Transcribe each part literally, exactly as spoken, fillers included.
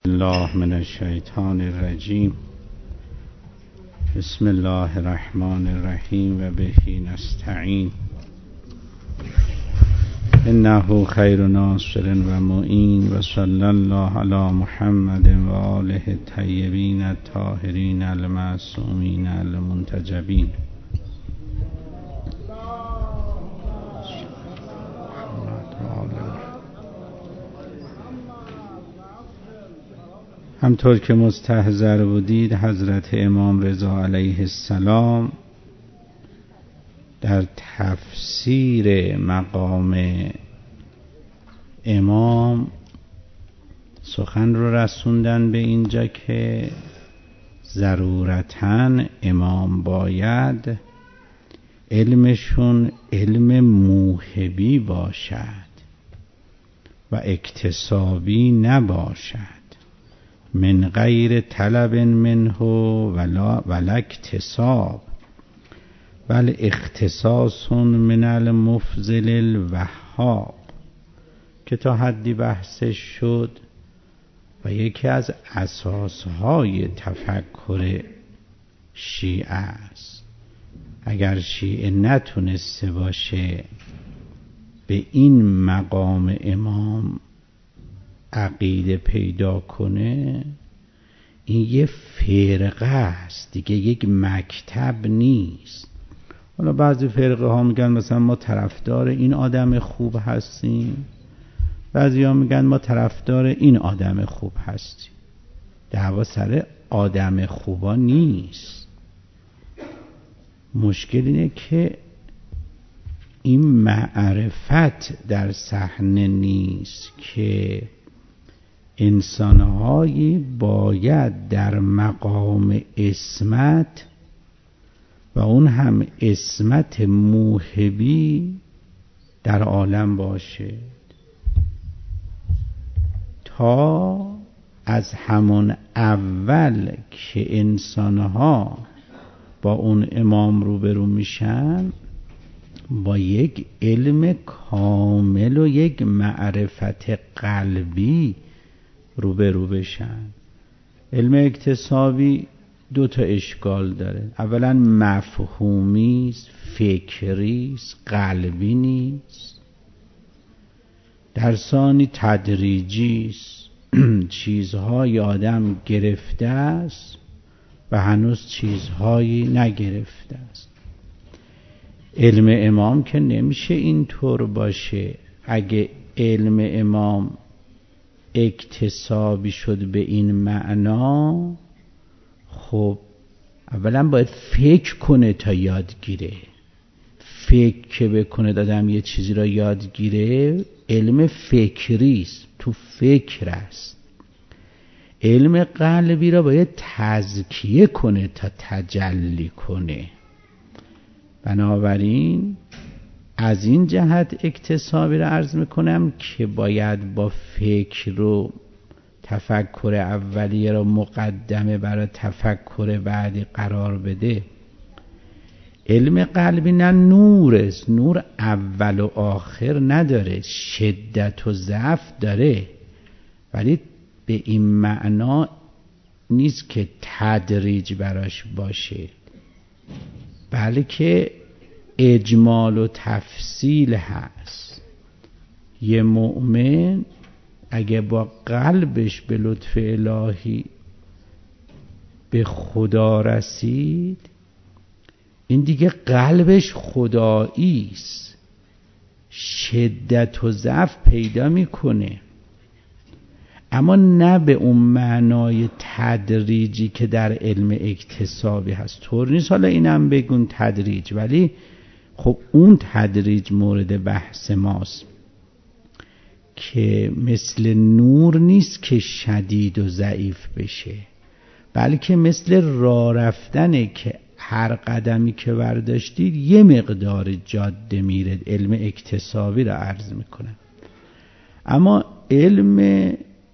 الله من الشیطان الرجیم. بسم الله الرحمن الرحیم و به نستعین. انه خیر ناصر و معین و صلی الله علی محمد و آله الطیبین الطاهرین المعصومین المنتجبین. همطور که مستحضر بودید، حضرت امام رضا علیه السلام در تفسیر مقام امام سخن رو رسوندن به اینجا که ضرورتاً امام باید علمشون علم موهبی باشد و اکتسابی نباشد، من غیر طلب منه ولا ولا اکتساب، بل اختصاص من المفضل الوهاب، که تا حدی بحثش شد و یکی از اساسهای تفکر شیعه است. اگر شیعه نتونسته باشه به این مقام امام عقیده پیدا کنه، این یه فرقه است دیگه، یک مکتب نیست. حالا بعضی فرقه ها میگن مثلا ما طرفدار این آدم خوب هستیم، بعضی ها میگن ما طرفدار این آدم خوب هستیم. دعوا سر آدم خوبا نیست. مشکل اینه که این معرفت در صحنه نیست که انسانهایی باید در مقام عصمت و اون هم عصمت موهبی در عالم باشه، تا از همون اول که انسانها با اون امام روبرو میشن با یک علم کامل و یک معرفت قلبی روبرو بشن. علم اکتسابی دو تا اشکال داره. اولا مفهومی است، فکری است، قلبی نیست. در ثانی تدریجی است. چیزهای آدم گرفته است و هنوز چیزهایی نگرفته است. علم امام که نمیشه اینطور باشه. اگه علم امام اکتسابی شد به این معنا، خب اولا باید فکر کنه تا یاد گیره. فکر که بکنه دادم یه چیزی را یاد گیره، علم فکری است، تو فکر است. علم قلبی را باید تزکیه کنه تا تجلی کنه. بنابراین از این جهت اکتسابی را عرض میکنم که باید با فکر و تفکر اولیه را مقدمه برای تفکر بعدی قرار بده. علم قلبی نه نور است، نور اول و آخر نداره، شدت و ضعف داره، ولی به این معنا نیست که تدریج براش باشه، بلکه اجمال و تفصیل هست. یه مؤمن اگه با قلبش به لطف الهی به خدا رسید، این دیگه قلبش خدایی است، شدت و ضعف پیدا میکنه، اما نه به اون معنای تدریجی که در علم اکتسابی هست. طور نیست حالا اینم بگون تدریج، ولی خب اون تدریج مورد بحث ماست که مثل نور نیست که شدید و ضعیف بشه، بلکه مثل راه رفتنه که هر قدمی که برداشتید یه مقدار جاده میره. علم اکتسابی را عرض میکنم. اما علم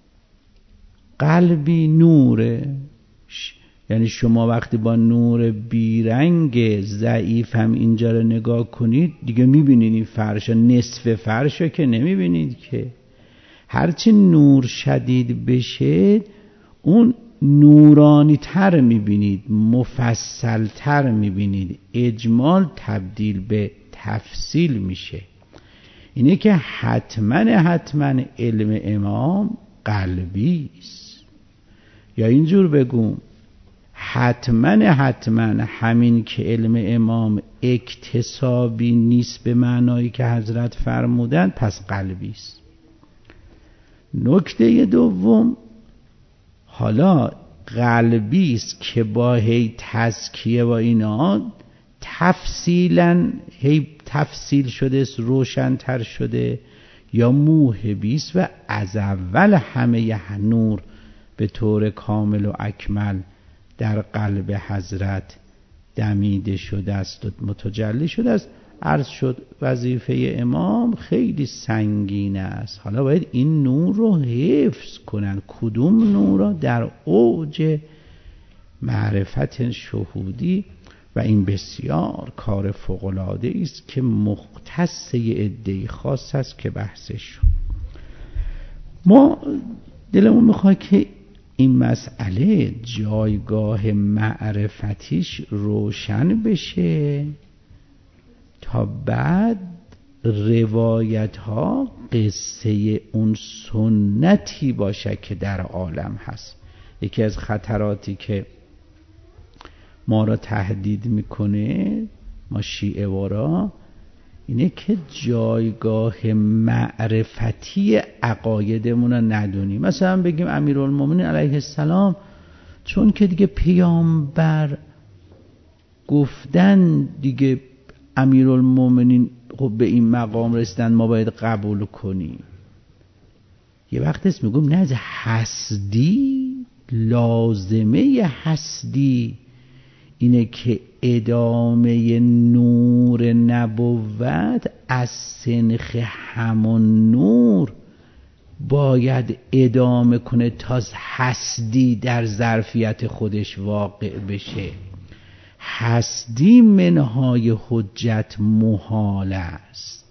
قلبی نوره، یعنی شما وقتی با نور بیرنگ ضعیف هم اینجا رو نگاه کنید دیگه میبینید این فرش نصف فرش رو که نمیبینید که. هرچی نور شدید بشه اون نورانی تر میبینید، مفصل تر میبینید، اجمال تبدیل به تفصیل میشه. اینه که حتما حتما علم امام قلبی است، یا اینجور بگم حتما حتما همین که علم امام اکتسابی نیست به معنایی که حضرت فرمودن، پس قلبی است. نکته دوم، حالا قلبی است که با هی تزکیه و اینا تفصیلا هی تفصیل شده است، روشن‌تر شده، یا موهبی است و از اول همه نور به طور کامل و اکمل در قلب حضرت دمیده شده است و متجلی شده است. عرض شد وظیفه امام خیلی سنگین است. حالا باید این نور رو حفظ کنن. کدوم نور رو؟ در اوج معرفت شهودی، و این بسیار کار فوق‌العاده است که مختص عده خاص است که بحثش شد. ما دلمون میخواد که این مسئله جایگاه معرفتیش روشن بشه تا بعد روایت ها قصه اون سنتی باشه که در عالم هست. یکی از خطراتی که ما را تهدید میکنه، ما شیعه وارا، اینه که جایگاه معرفتی عقایدمون رو ندونیم. مثلا بگیم امیرالمومنین علیه السلام چون که دیگه پیامبر گفتن دیگه امیرالمومنین خب به این مقام رسیدن، ما باید قبول کنیم. یه وقت است میگم نه، از حسدی، لازمه حسدی اینه که ادامه نور نبوت از سنخ همون نور باید ادامه کنه تا حسدی در ظرفیت خودش واقع بشه. حسدی منهای حجت محال است.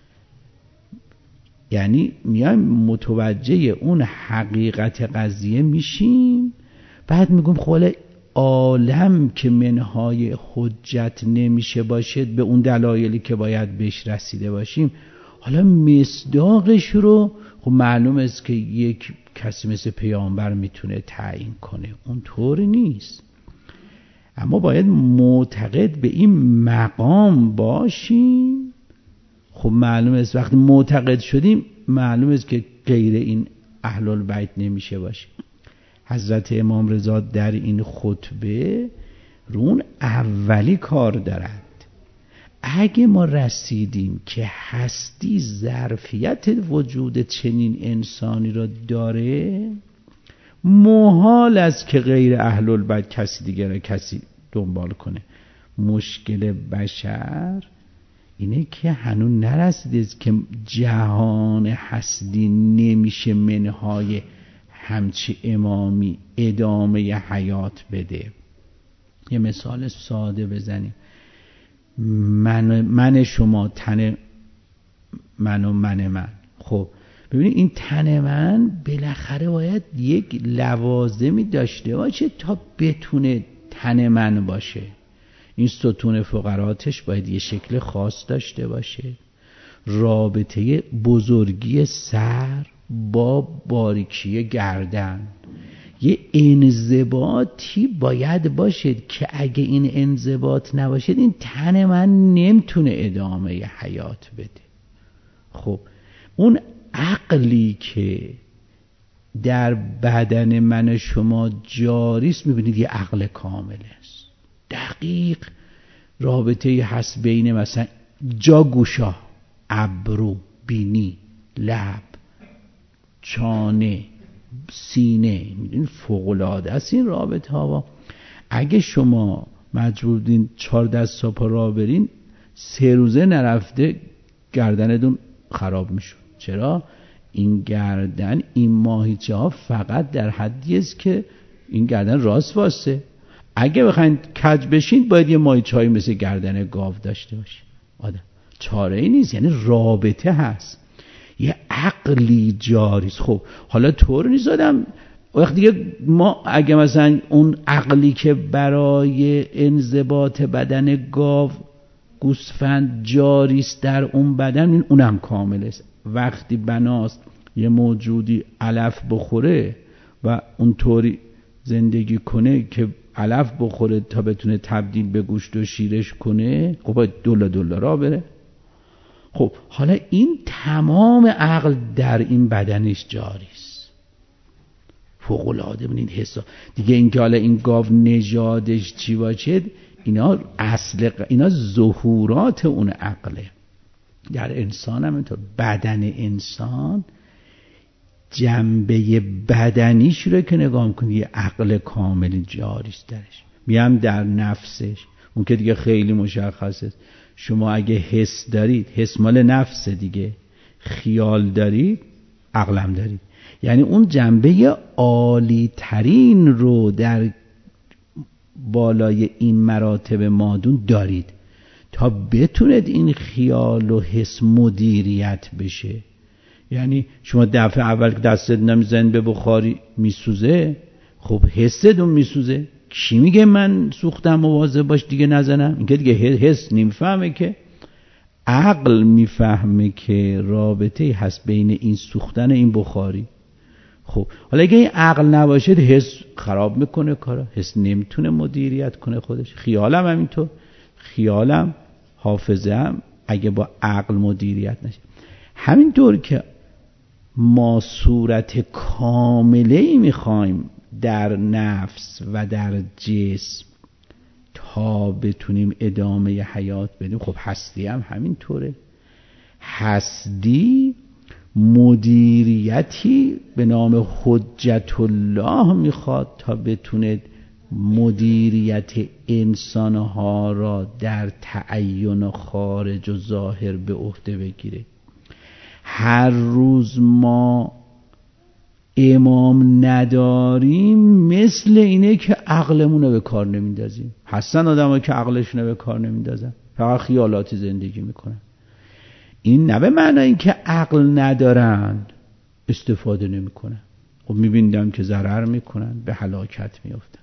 یعنی میایم متوجه اون حقیقت قضیه میشیم، بعد میگم خب عالم که منهای حجت نمیشه باشد به اون دلایلی که باید بهش رسیده باشیم، حالا مصداقش رو خب معلوم است که یک کسی مثل پیامبر میتونه تعیین کنه، اون طور نیست. اما باید معتقد به این مقام باشیم. خب معلوم است وقتی معتقد شدیم معلوم است که غیر این اهل البیت نمیشه باشه. حضرت امام رضا در این خطبه رون اولی کار دارد. اگه ما رسیدیم که هستی ظرفیت وجود چنین انسانی را داره، محال است که غیر اهل البیت کسی دیگر را کسی دنبال کنه. مشکل بشر اینه که هنوز نرسیده که جهان هستی نمیشه منهای همچی امامی ادامه حیات بده. یه مثال ساده بزنیم. من, من شما، تن من و من من. خب ببینید این تن من بالاخره باید یک لوازمی داشته باشه تا بتونه تن من باشه. این ستون فقراتش باید یه شکل خاص داشته باشه. رابطه بزرگی سر با باریکی گردن، یه انضباطی باید باشد که اگه این انضباط نباشد این تن من نمیتونه ادامه حیات بده. خب اون عقلی که در بدن من شما جاری است، میبینید یه عقل کامل است، دقیق. رابطه هست بین مثلا جا گوشا، ابرو، بینی، لب، چانه، سینه. میدونید فوق‌العاده است این رابطه ها. اگه شما مجبور بودین چهار دست پا راه برین، سه روزه نرفته گردنتون خراب میشد. چرا؟ این گردن، این ماهیچه ها فقط در حدی است که این گردن راست واسه. اگه بخواید کج بشین باید یه ماهیچه هایی مثل گردن گاو داشته باشه. آدم چاره ای نیست، یعنی رابطه هست، یه عقلی جاریست. خب حالا طور نیست آدم وقتی دیگه ما اگه مثلا اون عقلی که برای انضباط بدن گاو گوسفند جاری است در اون بدن، اونم کامل است. وقتی بناست یه موجودی علف بخوره و اون طوری زندگی کنه که علف بخوره تا بتونه تبدیل به گوشت و شیرش کنه، خب باید دولا دولا را بره. خب حالا این تمام عقل در این بدنش جاری است. فوق العاده ببینید حساب دیگه. این که حالا این گاو نژادش چی باشه، اینا اصل اینا ظهورات اون عقله. در انسان هم اینطور، بدن انسان جنبه بدنیش رو که نگاه میکنی یه عقل کامل جاری است درش. میام در نفسش، اون که دیگه خیلی مشخصه. شما اگه حس دارید، حس مال نفس دیگه، خیال دارید، عقلم دارید. یعنی اون جنبه عالی ترین رو در بالای این مراتب مادون دارید تا بتونید این خیال و حس مدیریت بشه. یعنی شما دفعه اول که دستت نمیزن به بخاری میسوزه، خب حستون میسوزه. کی میگه من سوختم مواظب باش دیگه نزنم؟ این که دیگه حس نمیفهمه، که عقل میفهمه که رابطه هست بین این سوختن این بخاری. خب حالا اگه این عقل نباشه، حس خراب میکنه کارا، حس نمیتونه مدیریت کنه خودش. خیالم همینطور، خیالم حافظه هم اگه با عقل مدیریت نشه. همینطور که ما صورت کامله‌ای میخوایم در نفس و در جسم تا بتونیم ادامه حیات بدیم، خب هستی هم همینطوره. هستی مدیریتی به نام حجت الله میخواد تا بتونه مدیریت انسانها را در تعین و خارج و ظاهر به عهده بگیره. هر روز ما امام نداریم، مثل اینه که عقلمون رو به کار نمیندازیم. هستن آدمایی که عقلشون رو به کار نمیندازن، فقط خیالاتی زندگی میکنن. این نه به معنی این که عقل ندارن استفاده نمیکنن. خب میبینیم که ضرر میکنن، به هلاکت میافتن.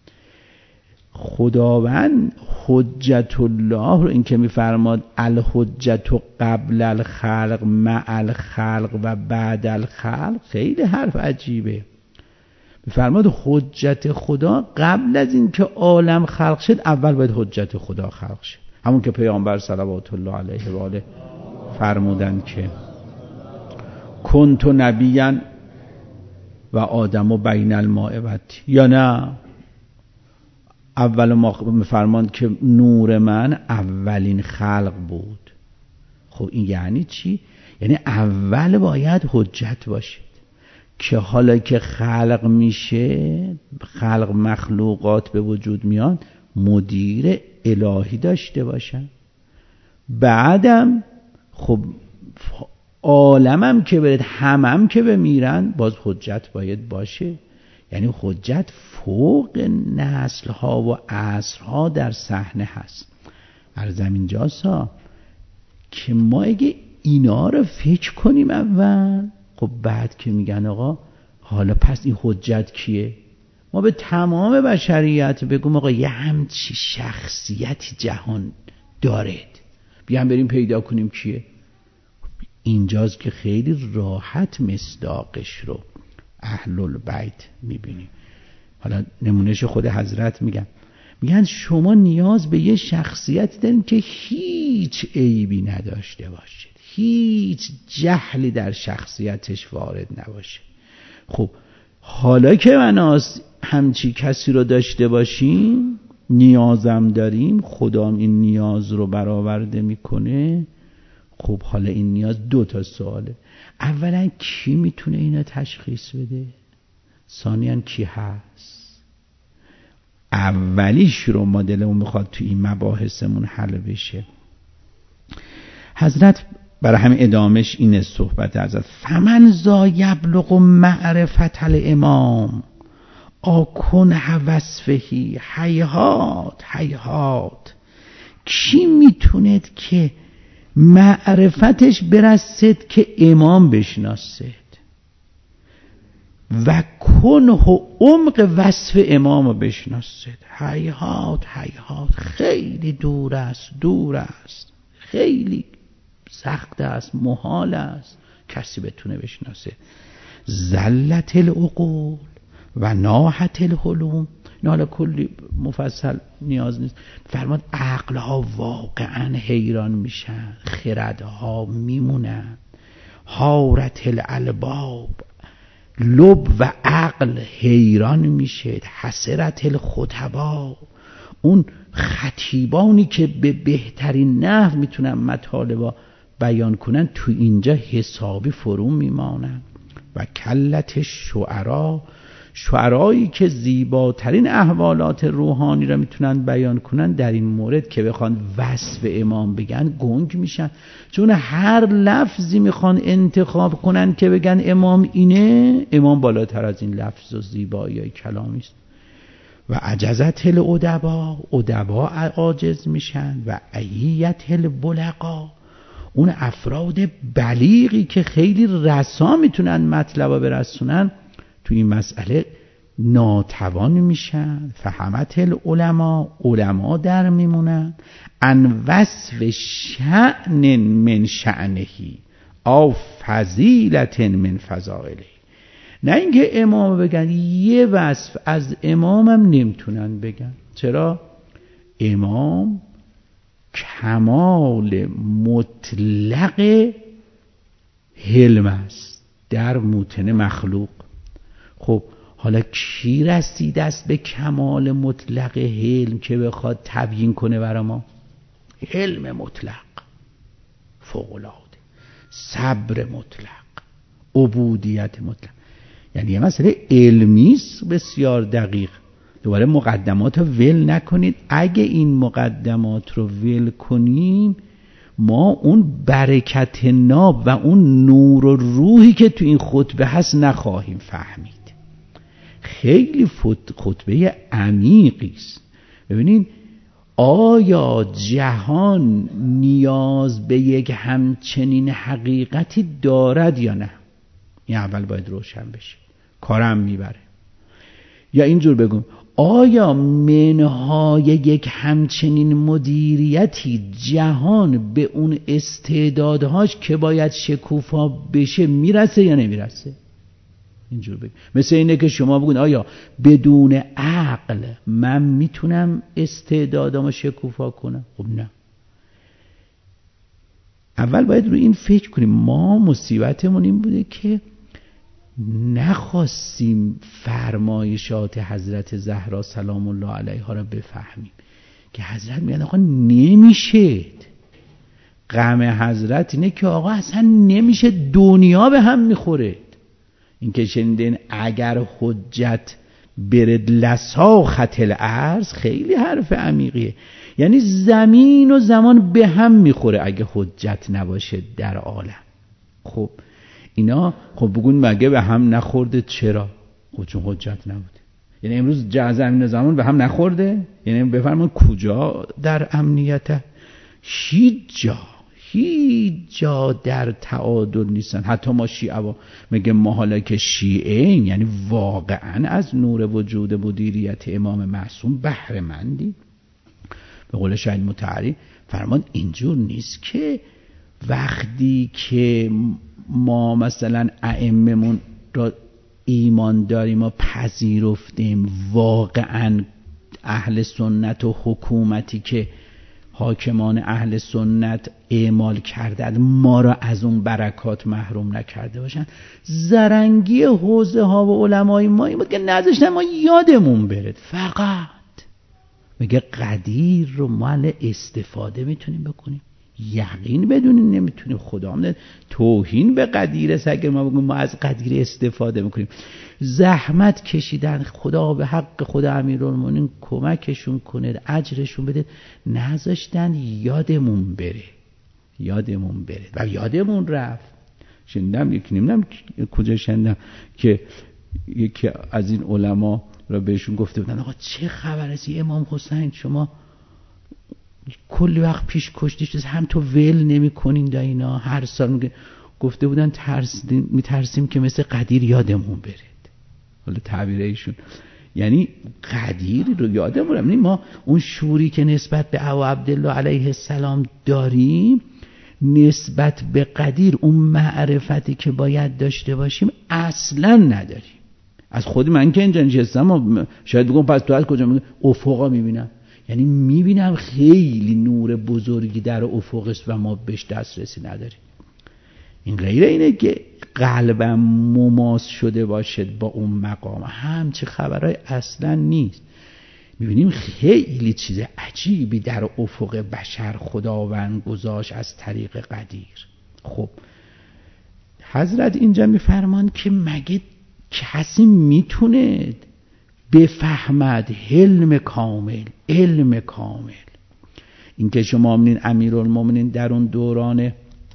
خداوند حجت الله رو، این که میفرماد الحجت قبل الخلق مع الخلق و بعد الخلق، خیلی حرف عجیبه. میفرماد حجت خدا قبل از این که عالم خلق شد، اول باید حجت خدا خلق شد. همون که پیامبر صلوات الله علیه و آله فرمودن که کنت نبیا و آدم بین الماء و الطین. یا نه، اول ما میفرماند که نور من اولین خلق بود. خب این یعنی چی؟ یعنی اول باید حجت باشید که حالا که خلق میشه، خلق مخلوقات به وجود میان، مدیر الهی داشته باشن. بعدم خب عالمم که برید، همم که بمیرن، باز حجت باید باشه. یعنی حجت فوق نسل ها و عصر ها در صحنه هست. عرضم اینجاسا که ما اگه اینا رو فکر کنیم اول، خب بعد که میگن آقا حالا پس این حجت کیه، ما به تمام بشریت بگم آقا یه همچی شخصیتی جهان دارد، بیان بریم پیدا کنیم کیه. اینجاست که خیلی راحت مصداقش رو اهل البیت میبینیم. حالا نمونهش خود حضرت میگن میگن شما نیاز به یه شخصیت دارین که هیچ عیبی نداشته باشه، هیچ جهلی در شخصیتش وارد نباشه. خب حالا که من همچی کسی رو داشته باشیم، نیازم داریم، خدام این نیاز رو برآورده میکنه. خب حالا این نیاز دو تا سواله. اولا کی میتونه اینو تشخیص بده؟ ثانیاً کی هست؟ اولیش رو ما دلمون میخواد تو این مباحثمون حل بشه. حضرت برای همین ادامش اینه صحبت حضرت: فمن ذا یبلغ معرفت الامام آکن وصفهی هیهات هیهات. کی میتوند که معرفتش برسد که امام بشناسد؟ و کنه و عمق وصف امام رو بشناسید. هیهات هیهات، خیلی دور است، دور است، خیلی سخت است، محال است کسی بتونه بشناسه. زلت العقول و ناحت الحلم. نه حالا کلی مفصل نیاز نیست. فرماد عقلها واقعا حیران میشن، خردها میمونن. حارت الالباب، لب و عقل حیران میشه. حسرت الخطبا، اون خطیبانی که به بهترین نحو میتونن مطالبا بیان کنن تو اینجا حسابی فرو میمانن. و کلت شعرا، شعرایی که زیباترین احوالات روحانی را میتونن بیان کنن در این مورد که بخوان وصف امام بگن گنگ میشن، چون هر لفظی میخوان انتخاب کنن که بگن امام اینه، امام بالاتر از این لفظ و زیبایی های کلامی است. و عجزت الادبا، ادبا عاجز میشن. و عییت البلغا، اون افراد بلیغی که خیلی رسا میتونن مطلبا برسونن تو این مسئله ناتوان میشن. فهمت العلماء، علما در میمونن. ان وصف شأن من شأنهی او فضیلت من فضائله. نه اینکه امام بگن، یه وصف از امامم نمیتونن بگن. چرا؟ امام کمال مطلق حلم است در موطن مخلوق. خب حالا کی رسیده است به کمال مطلق حلم که بخواد تبیین کنه برای ما؟ حلم مطلق، فوق‌العاده، صبر مطلق، عبودیت مطلق. یعنی یه مسئله علمی است بسیار دقیق. دوباره مقدمات رو ول نکنید. اگه این مقدمات رو ول کنیم ما اون برکت ناب و اون نور و روحی که تو این خطبه هست نخواهیم فهمید. خیلی خطبه عمیقی است. ببینید آیا جهان نیاز به یک همچنین حقیقتی دارد یا نه؟ این اول باید روشن بشه. کارم میبره. یا اینجور بگم، آیا منهای یک همچنین مدیریتی جهان به اون استعدادهاش که باید شکوفا بشه میرسه یا نمیرسه؟ اینجور بگم. مثل اینه که شما بگون آیا بدون عقل من میتونم استعدادامو شکوفا کنم؟ خب نه. اول باید رو این فکر کنیم. ما مصیبتمون این بوده که نخواستیم فرمایشات حضرت زهرا سلام الله علیها را بفهمیم که حضرت میگن آقا نمیشه. غم حضرت اینه که آقا اصلا نمیشه، دنیا به هم میخوره. این که شنیدین اگر حجت برد لساخت الارض، خیلی حرف عمیقیه. یعنی زمین و زمان به هم میخوره اگه حجت نباشه در عالم. خب اینا خب بگون مگه به هم نخورده؟ چرا؟ خب چون حجت نبوده. یعنی امروز زمین و زمان به هم نخورده؟ یعنی بفرمایید کجا در امنیته؟ هیچ جا هیچ جا در تعادل نیستن. حتی ما شیعه با میگه ما حالا که شیعه ایم یعنی واقعا از نور وجود مدیریت امام معصوم بهره مندیم. به قول شاید متعری فرمان اینجور نیست که وقتی که ما مثلا ائممون را ایمان داریم و پذیرفتیم، واقعا اهل سنت و حکومتی که حاکمان اهل سنت اعمال کردند ما را از اون برکات محروم نکرده باشن. زرنگی حوزه ها و علمای ما این بود که نذاشتن ما یادمون برد. فقط میگه قدیر رو مال استفاده میتونیم بکنیم، یقین بدونیم نمیتونیم. خدا هم توهین به قدیر است اگر ما بگیم ما از قدیر استفاده میکنیم. زحمت کشیدن، خدا به حق خدا امیرالمومنین کمکشون کنه، اجرشون بده، نذاشتن یادمون بره، یادمون بره و یادمون رفت. شنیدم یکی نمیدونم کجا شنیدم که یکی از این علما را بهشون گفته بودن آقا چه خبر است امام حسین شما کلی وقت پیش کشتیش هم تو ول نمی کنین دا اینا هر سال میگه. گفته بودن ترس میترسیم که مثل قدیر یادمون برد. حالا تعبیر ایشون، یعنی قدیری رو یادمونم. یعنی ما اون شوری که نسبت به ابو عبدالله علیه السلام داریم نسبت به قدیر، اون معرفتی که باید داشته باشیم اصلا نداریم. از خود من که اینجا نشستم شاید بگم پس تو از کجا؟ میگم افقا میبینم، یعنی میبینم خیلی نور بزرگی در افق است و ما بهش دسترسی نداریم. این غیر اینه که قلبم مماس شده باشد با اون مقام، همچه خبرهای اصلا نیست. میبینیم خیلی چیز عجیبی در افق بشر خداوند گذاشت از طریق قدیر. خب حضرت اینجا میفرمان که مگه کسی میتونه بفهمد حلم کامل، علم کامل؟ این که شما می‌بینید امیرالمومنین در اون دوران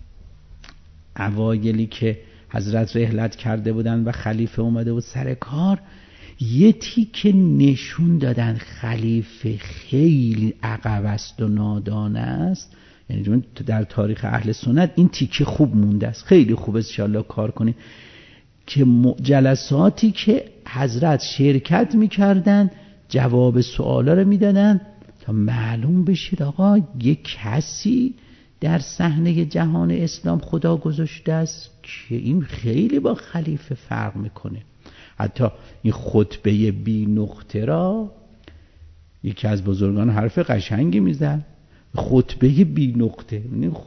اوایلی که حضرت رحلت کرده بودن و خلیفه اومده بود سر کار، یه تیکه نشون دادن خلیفه خیلی عقب است و نادان است. یعنی چون در تاریخ اهل سنت این تیکه خوب مونده است، خیلی خوب است، انشاءالله کار کنید که جلساتی که حضرت شرکت میکردن جواب سوالا رو میدادن تا معلوم بشه آقا یک کسی در صحنه جهان اسلام خدا گذاشته است که این خیلی با خلیفه فرق میکنه. حتی این خطبه بی نقطه را یکی از بزرگان حرف قشنگی میزد، خطبه بی نقطه.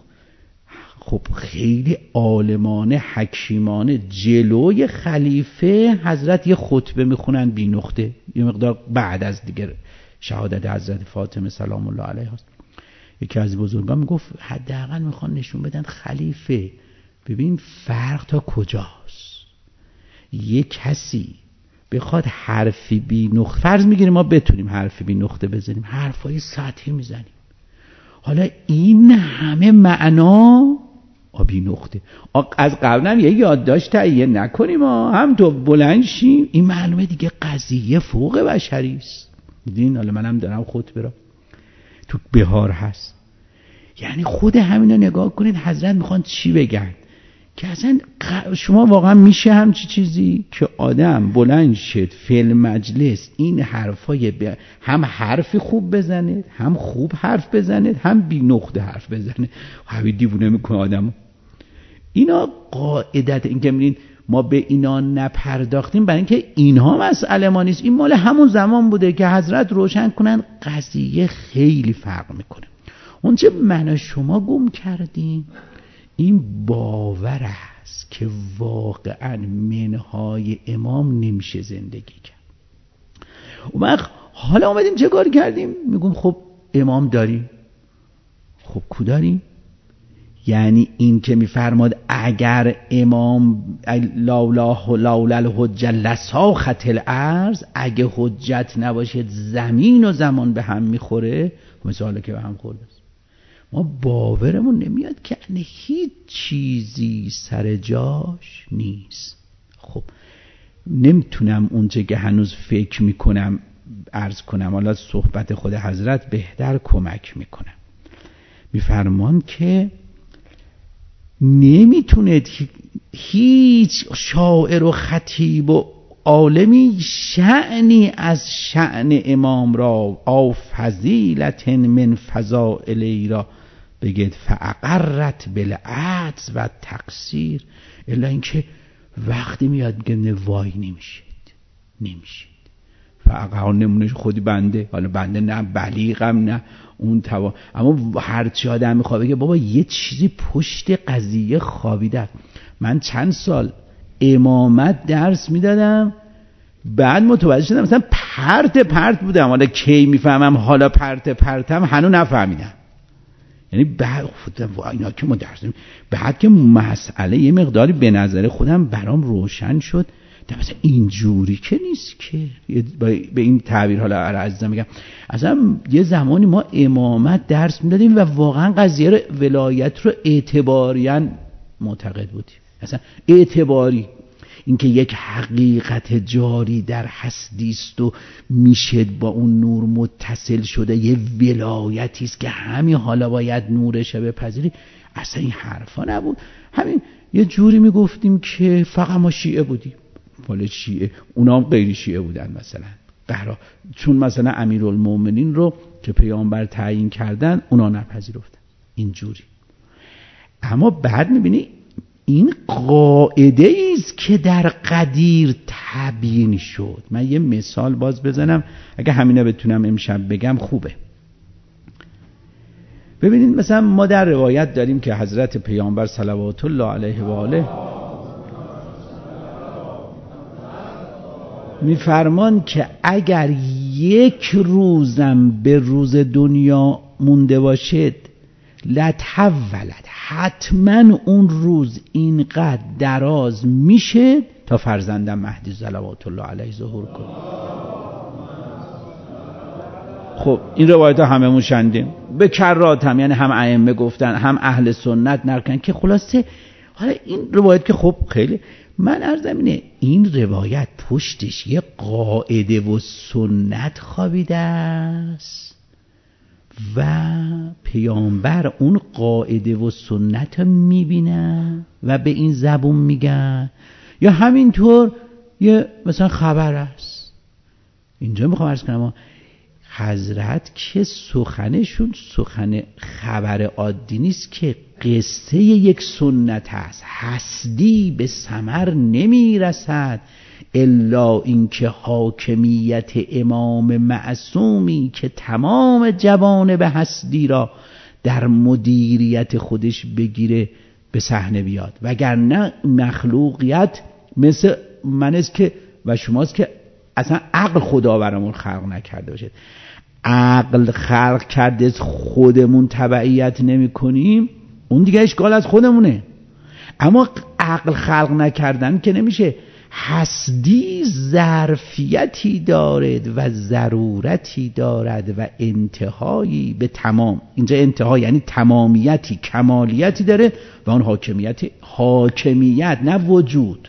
خب خیلی عالمانه حکیمانه جلوی خلیفه حضرت یه خطبه میخونن بی نقطه، یه مقدار بعد از دیگر شهادت حضرت فاطمه سلام الله علیها است. یکی از بزرگان میگفت حداقل میخوان نشون بدن خلیفه ببین فرق تا کجاست. یه کسی بخواد حرفی بی نقطه، فرض میگیریم ما بتونیم حرفی بی نقطه بزنیم، حرفای سطحی میزنیم، حالا این همه معنا بی نقطه از قبلم یه یادداشت تهیه نکنیم هم تو بلند شیم، این معلومه دیگه قضیه فوق بشری است. دیدین حالا منم دارم خطبه را تو بهار هست، یعنی خود همینا نگاه کنید حضرت میخوان چی بگن که اصلا شما واقعا میشه همچی چیزی که آدم بلند شد فعل مجلس این حرفای ب... هم حرفی خوب بزنه، هم خوب حرف بزنه، هم بی نقطه حرف بزنه. حبی دیوونه میکنه آدم. اینا قاعدت این که میبینید ما به اینا نپرداختیم برای اینکه اینها مسئله ما نیست، این مال همون زمان بوده که حضرت روشن کنن قضیه خیلی فرق میکنه. اون چه من شما گم کردیم این باور است که واقعا منهای امام نمیشه زندگی کرد. اون وقت حالا اومدیم چه کار کردیم؟ میگم خب امام داریم، خب کو داریم؟ یعنی این که میفرماد اگر امام لولا لولا الحجه لساخت الارض، اگه حجت نباشه زمین و زمان به هم میخوره، مثاله که به هم خورده است. ما باورمون نمیاد که هیچ چیزی سر جاش نیست. خب نمیتونم اونچه که هنوز فکر میکنم عرض کنم، حالا صحبت خود حضرت بهتر کمک میکنم. میفرمان که نمیتونه هیچ شاعر و خطیب و عالمی شأنی از شأن امام را او فضیلت من فضائلی را بگید فاقرت بالعجز و تقصیر، الا اینکه وقتی میاد میگه وای نمیشید نمیشید فقط نمونش خودی بنده، حالا بنده نه بلیغم نه اون توا، اما هرچی آدم میخواد بگه بابا یه چیزی پشت قضیه خوابیده. من چند سال امامت درس میدادم بعد متوجه شدم مثلا پرت پرت بودم، حالا کی میفهمم حالا پرت پرتم هنو نفهمیدم. یعنی بعد خودم اینا که ما درس میدیم بعد که مسئله یه مقداری به نظر خودم برام روشن شد در مثلا اینجوری که نیست که به این تعبیر، حالا عزیزم میگم اصلا یه زمانی ما امامت درس میدادیم و واقعا قضیه رو ولایت رو اعتباریاً معتقد بودیم، اصلا اعتباری، اینکه یک حقیقت جاری در هستی است و میشه با اون نور متصل شده، یه ولایتی است که همین حالا باید نورش بپذیری، اصلا این حرفا نبود. همین یه جوری میگفتیم که فقط ما شیعه بودیم، مال شیعه، اونا هم غیر شیعه بودن مثلا قرار، چون مثلا امیرالمومنین رو که پیامبر تعیین کردن اونا نپذیرفتن اینجوری. اما بعد میبینی این قاعده ایست که در قدیر تبیین شد. من یه مثال باز بزنم اگه همینه بتونم امشب بگم خوبه. ببینید مثلا ما در روایت داریم که حضرت پیامبر صلوات الله علیه و آله میفرمان که اگر یک روزم به روز دنیا مونده باشد لتحولد، حتما اون روز اینقدر دراز میشه تا فرزندم مهدی صلوات الله علیه ظهور کنه. خب این روایت ها هممون شنیدیم به کرات هم، یعنی هم ائمه گفتن هم اهل سنت نرکن که خلاصه. حالا این روایت که خب خیلی من عرضم اینه این روایت پشتش یه قاعده و سنت خوابیده است و پیامبر اون قاعده و سنت رو میبینه و به این زبون میگن، یا همینطور یه مثلا خبر است. اینجا میخوام عرض کنم حضرت که سخنشون سخن خبر عادی نیست که قصه یک سنت است. حسدی به ثمر نمیرسد الا اینکه حاکمیت امام معصومی که تمام جوانب حسدی را در مدیریت خودش بگیره به صحنه بیاد، وگرنه مخلوقیت مثل من است که و شماست که اصلا عقل خدا برامون خلق نکرده باشه. عقل خلق کرده خودمون تبعیت نمی کنیم اون دیگه اشکال از خودمونه. اما عقل خلق نکردن که نمیشه. حسدی ظرفیتی دارد و ضرورتی دارد و انتهایی به تمام. اینجا انتها یعنی تمامیتی کمالیتی داره و اون حاکمیت حاکمیت نه وجود.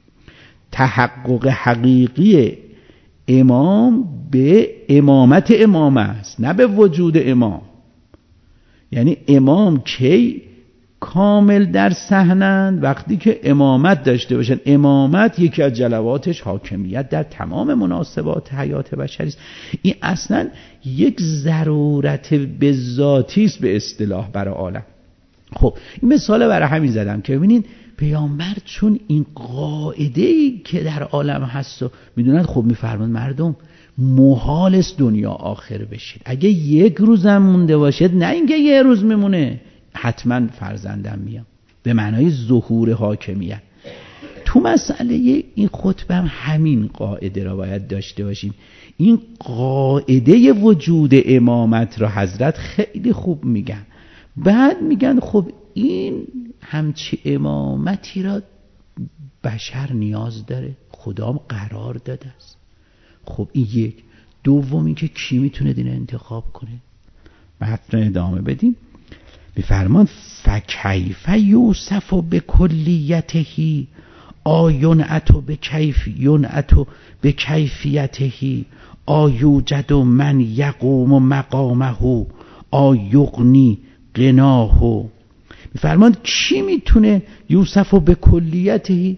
تحقق حقیقی امام به امامت امام است نه به وجود امام. یعنی امام کی کامل در صحنند؟ وقتی که امامت داشته باشن. امامت یکی از جلواتش حاکمیت در تمام مناسبات حیات بشری است. این اصلا یک ضرورت به ذاتی است به اصطلاح برای عالم. خب این مثال برای همین زدم که ببینین پیامبر چون این قاعده‌ای که در عالم هست و میدونن، خب میفرمان مردم محال است دنیا آخر بشید. اگه یک روزم مونده باشد، نه اینکه یه روز میمونه، حتما فرزندم میام، به معنای ظهور حاکمیت. تو مسئله این خطبه هم همین قاعده را باید داشته باشیم. این قاعده وجود امامت را حضرت خیلی خوب میگن. بعد میگن خب این همچی امامتی را بشر نیاز داره، خدا هم قرار داده است. خب این یک. دوم این که کی میتونه دین انتخاب کنه؟ بعد را ادامه بدیم. بفرمان فکیف یوسف به کلیتهی آیونعتو به کیف یونعتو به کیفیتهی آیوجد من یقوم مقامه آیغنی غناه. میفرمان کی میتونه یوسف به کلیتهی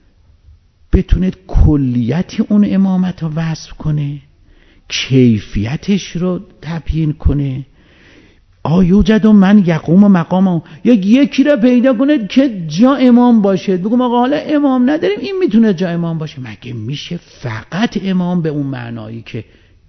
بتونه کلیت اون امامت رو وصف کنه، کیفیتش رو تبیین کنه. آیوجد و من یقوم و مقام، یک یکی را پیدا کنه که جا امام باشه. بگم آقا حالا امام نداریم، این میتونه جا امام باشه. مگه میشه فقط امام به اون معنایی که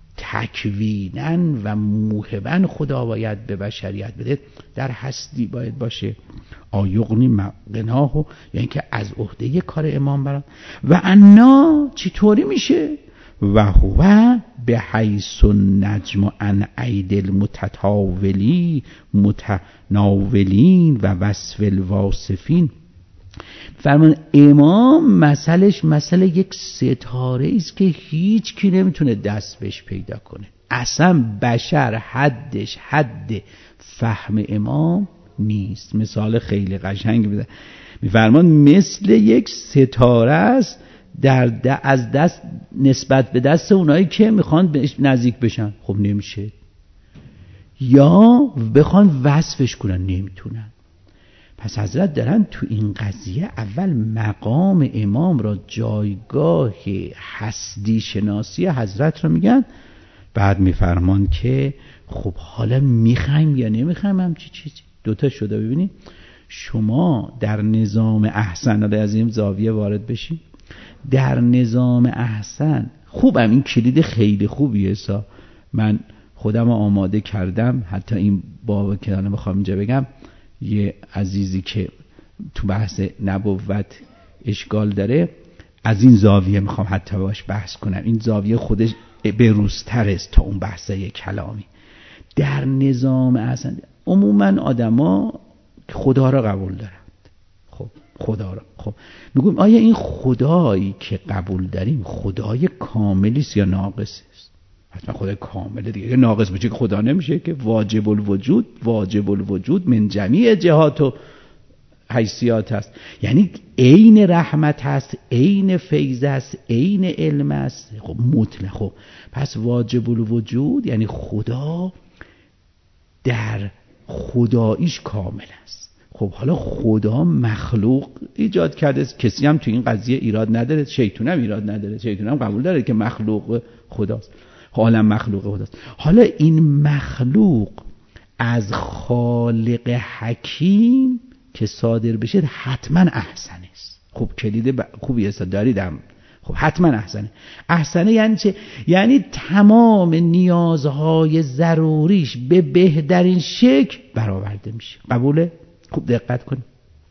تکوینن و موهبن خدا باید به بشریت بده در هستی باید باشه؟ آیغنی مقناه، یعنی که از عهده کار امام برام. و انا چطوری میشه؟ و هو به حیث النجم عن عید المتتاولی متناولین و وصف الواصفین. فرمان امام مثلش مثل یک ستاره است که هیچ کی نمیتونه دست بهش پیدا کنه. اصلا بشر حدش حد فهم امام نیست. مثال خیلی قشنگ بده. میفرمان مثل یک ستاره است در د... از دست نسبت به دست اونایی که میخوان بهش نزدیک بشن. خب نمیشه. یا بخوان وصفش کنن نمیتونن. پس حضرت دارن تو این قضیه اول مقام امام را، جایگاه هستی شناسی حضرت را میگن، بعد میفرمان که خب حالا میخوایم یا نمیخوایم همچی چیزی. دوتا شده. ببینید شما در نظام احسن، حالا از این زاویه وارد بشیم، در نظام احسن خوبم، این کلید خیلی خوبیه سا، من خودم آماده کردم، حتی این بابا که الان بخوام اینجا بگم، یه عزیزی که تو بحث نبوت اشکال داره، از این زاویه میخوام حتی باش بحث کنم، این زاویه خودش بروزتر است تا اون بحثه کلامی. در نظام احسن عموما آدما خدا را قبول دارند. خب خدا را، خب میگم آیا این خدایی که قبول داریم خدای کاملی است یا ناقص است؟ حتما خدای کامله دیگه، ناقص بشه که خدا نمیشه که. واجب الوجود، واجب الوجود من جمیع جهات و حیثیات است، یعنی عین رحمت است، عین فیض است، عین علم است، خب مطلق. خب پس واجب الوجود یعنی خدا در خداییش کامل است. خب حالا خدا مخلوق ایجاد کرده، کسی هم تو این قضیه ایراد نداره، شیطان هم ایراد نداره، شیطان هم قبول داره که مخلوق خداست، حالا مخلوق خداست. حالا این مخلوق از خالق حکیم که صادر بشه حتما احسن است. خب کلید ب... خوبی است داریدم. خب حتما احسنه. احسنه یعنی چه؟ یعنی تمام نیازهای ضروریش به بهترین شکل برآورده میشه. قبوله؟ خوب دقت کنید.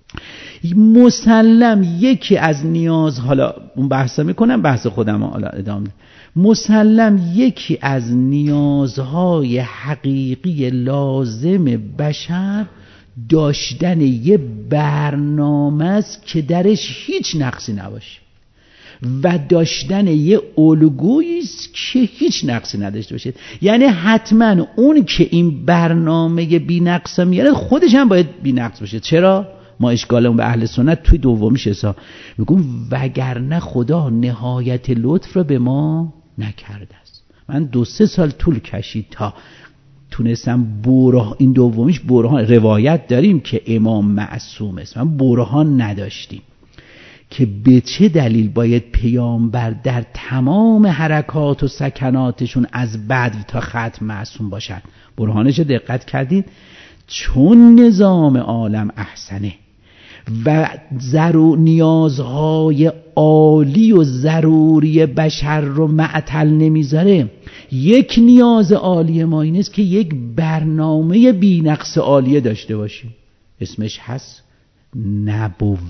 مسلم یکی از نیاز، حالا اون بحثا میکنم، بحث خودم حالا ادامه، مسلم یکی از نیازهای حقیقی لازم بشر داشتن یه برنامه است که درش هیچ نقصی نباشه و داشتن یه الگویی است که هیچ نقصی نداشته باشه. یعنی حتما اون که این برنامه بی نقص میاره خودش هم باید بی نقص باشه. چرا؟ ما اشکالمون به اهل سنت توی دومیش حساب میگم وگرنه خدا نهایت لطف رو به ما نکرده است. من دو سه سال طول کشید تا تونستم برهان، این دومیش برهان، روایت داریم که امام معصوم است، من برهان نداشتیم که به چه دلیل باید پیامبر در تمام حرکات و سکناتشون از بدو تا ختم معصوم باشن. برهانش دقت کردید؟ چون نظام عالم احسنه و ضرور نیازهای عالی و ضروری بشر رو معطل نمیذاره. یک نیاز عالی ما این است که یک برنامه بی نقص عالیه داشته باشیم، اسمش هست نبوت.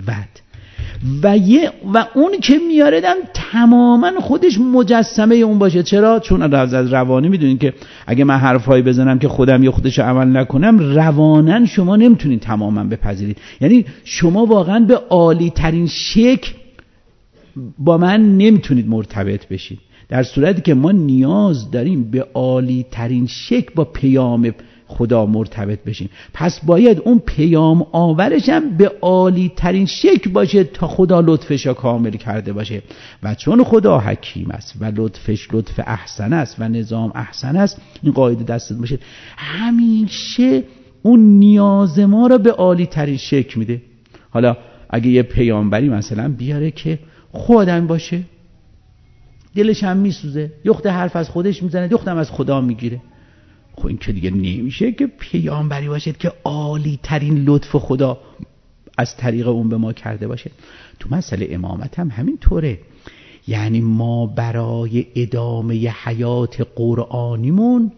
و یه و اون که میاردن تماما خودش مجسمه اون باشه. چرا؟ چون از روانی میدونین که اگه من حرفایی بزنم که خودم یا خودش عمل نکنم، روانن شما نمیتونین تماما بپذیرید. یعنی شما واقعا به عالی ترین شکل با من نمیتونید مرتبط بشید، در صورتی که ما نیاز داریم به عالی ترین شکل با پیام خدا مرتبط بشیم. پس باید اون پیام آورش هم به عالی ترین شکل باشه تا خدا لطفش را کامل کرده باشه. و چون خدا حکیم است و لطفش لطف احسن است و نظام احسن است، این قاعده دستت باشه، همیشه اون نیاز ما را به عالی ترین شکل میده. حالا اگه یه پیامبری مثلا بیاره که خودم باشه، دلش هم میسوزه، یخت حرف از خودش میزنه، یختم از خدا میگیره، خب این که دیگه نمیشه که پیامبری باشد که عالی ترین لطف خدا از طریق اون به ما کرده باشه. تو مسئله امامت هم همین طوره. یعنی ما برای ادامه حیات قرآنیمون،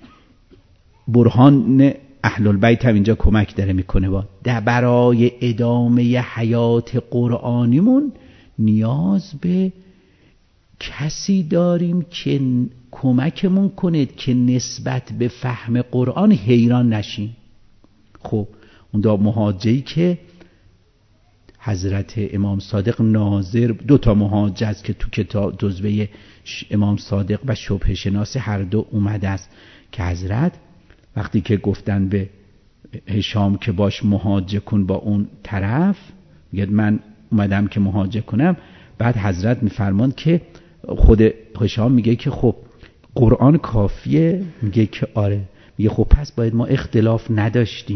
برهان اهل البیت هم اینجا کمک داره میکنه، با در برای ادامه حیات قرآنیمون نیاز به کسی داریم که کمکمون کنید که نسبت به فهم قرآن حیران نشیم. خب اون دا مهاجری که حضرت امام صادق ناظر، دو تا مهاجر است که تو کتاب جزوه امام صادق و شبه شناس هر دو اومده است، که حضرت وقتی که گفتن به هشام که باش مهاجر کن با اون طرف، میگه من اومدم که مهاجر کنم، بعد حضرت میفرمان که خود هشام میگه که خب قرآن کافیه؟ میگه که آره. میگه خب پس باید ما اختلاف نداشتیم،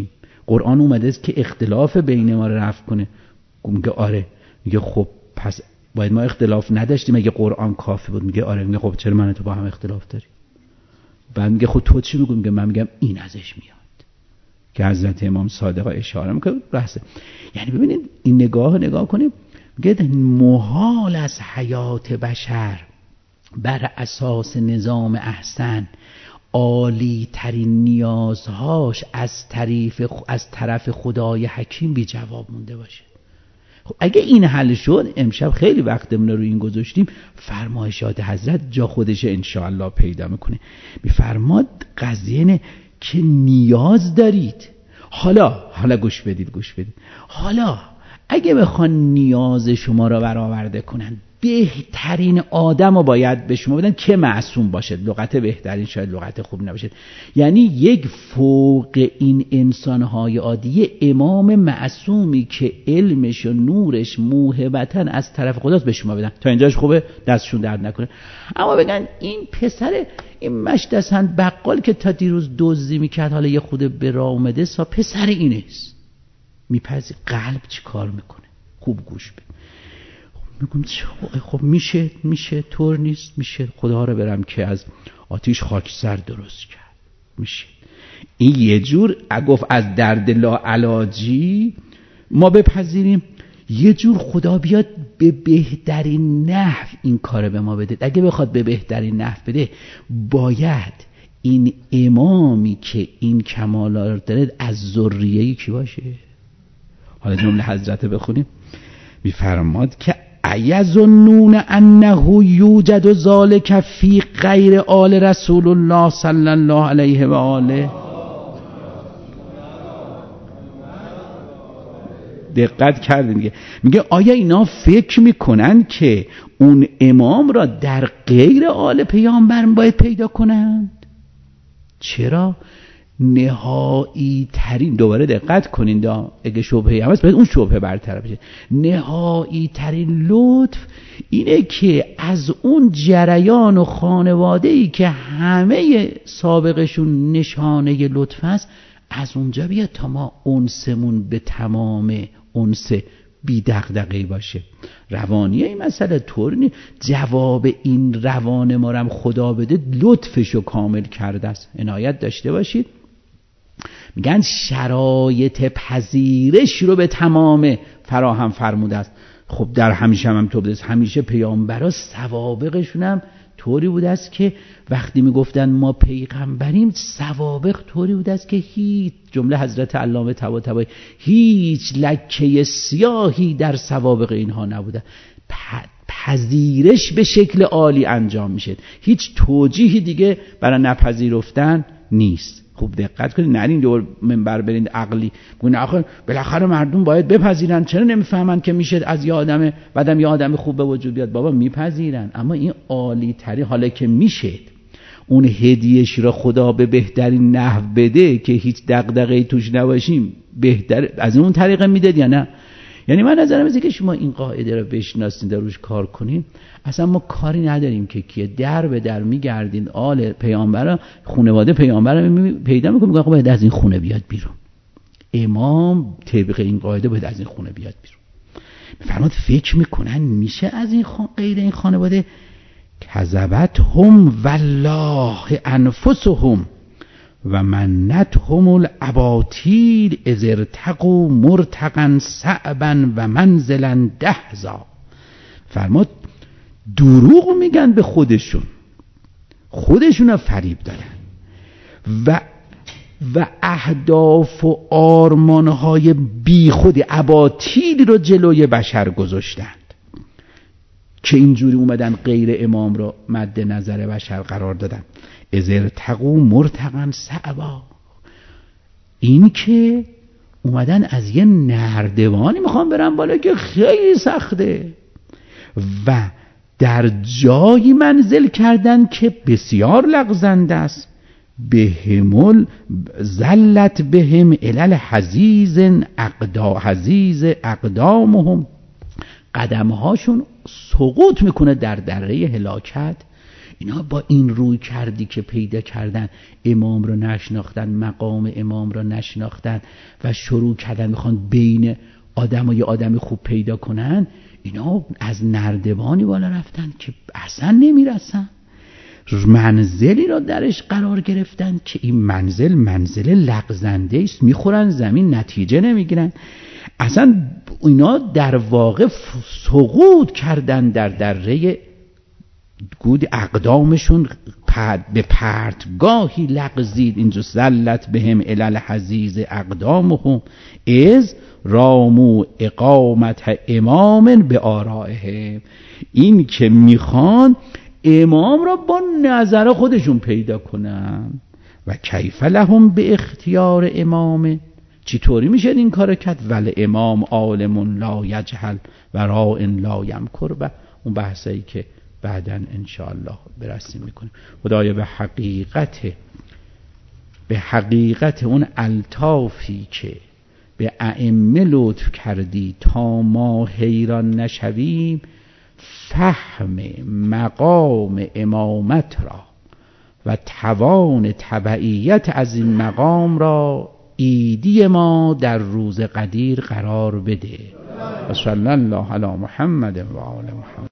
قرآن اومده است که اختلاف بین ما رو رفع کنه. میگه آره. میگه خب پس باید ما اختلاف نداشتیم اگه قرآن کافی بود. میگه آره. میگه خب چرا من و تو با هم اختلاف داریم؟ بعد میگه خب تو چی میگی؟ میگه من میگم این ازش میاد که حضرت امام صادق اشاره میکنه بحثه. یعنی ببینید این نگاه نگاه کنیم، میگه محال از حیات بشر بر اساس نظام احسن عالی ترین نیازهاش از طریف از طرف خدای حکیم بی جواب مونده باشه. خب اگه این حل شد، امشب خیلی وقتمون رو این گذاشتیم، فرمایشات حضرت جا خودش انشاءالله پیدا میکنه. میفرماد قضیه اینه که نیاز دارید. حالا حالا گوش بدید گوش بدید حالا اگه بخوان نیاز شما را برآورده کنن، بهترین آدم رو باید به شما بدن که معصوم باشه. لغت بهترین شاید لغت خوب نباشه، یعنی یک فوق این انسانهای عادی امام معصومی که علمش و نورش موهبتاً از طرف خداست به شما بدن. تا اینجاش خوبه، دستشون درد نکنه. اما بگن این پسر این مشدسن بقال که تا دیروز دزدی میکرد حالا یه خود به راه اومده سا پسر اینست، میپذیر. قلب چی کار میکنه؟ خوب گوش بده. میگم خب میشه میشه طور نیست میشه. خدا رو برم که از آتیش خاکستر درست کرد. میشه. این یه جور گفت از درد لاعلاجی ما بپذیریم، یه جور خدا بیاد به بهترین نحو این کار به ما بده. اگه بخواد به بهترین نحو بده، باید این امامی که این کمالات داره از ذریه کی باشه؟ حالا جمله حضرت بخونیم. میفرماد که ایظنون انه یوجد ذلک فی غیر آل رسول الله صلی الله علیه و آله. دقت کردین میگه میگه آیا اینا فکر میکنن که اون امام را در غیر آل پیامبر باید پیدا کنند؟ چرا؟ نهایی ترین، دوباره دقت کنین دا اگه شبهه هم هست باید اون شبهه برطرف بشه. نهایی ترین لطف اینه که از اون جریان و خانواده‌ای که همه سابقشون نشانه لطف است، از اونجا بیاد تا ما انسمون به تمام انس بی دغدغه‌ای باشه. روانیه این مسئله طور نیست جواب این روان ما رو خدا بده لطفشو کامل کرده است. عنایت داشته باشید. میگن شرایط پذیرش رو به تمام فراهم فرموده است. خب در همیشه هم, هم تو بوده است. همیشه پیامبرا سوابقشون هم طوری بوده است که وقتی میگفتن ما پیغمبریم، سوابق طوری بوده است که هیچ، جمله حضرت علامه طباطبایی، هیچ لکه سیاهی در سوابق اینها نبوده. پذیرش به شکل عالی انجام میشه، هیچ توجیهی دیگه برای نپذیرفتن نیست. خوب دقت کنید، نرین دور منبر برین عقلی بگین آخر بالاخره مردم باید بپذیرن، چرا نمیفهمن که میشه از یه آدم بعدم یه آدم خوب به وجود بیاد؟ بابا میپذیرن، اما این عالی تری حالا که میشه اون هدیهش را خدا به بهترین نحو بده که هیچ دغدغه‌ای توش نباشیم، بهتر از اون طریقه میداد یا نه؟ یعنی من نظرم اینه که شما این قاعده رو بشناسید، روش کار کنید. اصلا ما کاری نداریم که کیه، در به در میگردین آل پیامبر، خانواده پیامبر رو پیدا میکنیم، میگن باید از این خونه بیاد بیرون. امام طبق این قاعده باید از این خونه بیاد بیرون. میفرماد فکر میکنن میشه از این خان... غیر این خانواده؟ کذبتهم والله انفسهم و منتهم الاباطیل اذ ارتقوا مرتقا صعبا و منزلا دهزا. فرماد دروغ میگن به خودشون، خودشون فریب دارن و و اهداف و آرمانهای بی خود اباطیل رو جلوی بشر گذاشتند که اینجوری اومدن غیر امام رو مد نظر بشر قرار دادن. اذ ارتقوا مرتقا صعبا، این که اومدن از یه نردبانی میخوان برن بالا که خیلی سخته و در جایی منزل کردن که بسیار لغزنده است. بهمل زلت بهم علل حزیز اقدا حزیز اقدامهم، قدمهاشون سقوط میکنه در دره هلاکت. اینا با این روی کردی که پیدا کردن، امام رو نشناختن، مقام امام رو نشناختن و شروع کردن میخوان بین آدم و یه آدم خوب پیدا کنن، اینا از نردبانی بالا رفتن که اصلا نمیرسن، منزلی را درش قرار گرفتن که این منزل منزل لغزنده است، میخورن زمین نتیجه نمیگیرن. اصلا اینا در واقع سقوط کردن در دره گود، اقدامشون به پرتگاهی لغزید. اینجا زلت بهم علل حزیز اقدامهم از رامو اقامت امام به آرائهم. این که میخوان امام را با نظر خودشون پیدا کنن. و کیف لهم به اختیار امام، چطوری میشه این کار کرد؟ ول امام عالم لا یجهل و راء لا یمکر، و اون بحثایی که بعداً انشاءالله برسیم میکنیم. خدایا به حقیقت به حقیقت اون الطافی که به ائمه لطف کردی تا ما حیران نشویم، فهم مقام امامت را و توان تبعیت از این مقام را ایدی ما در روز قدیر قرار بده. و صلی الله علی محمد و آل محمد.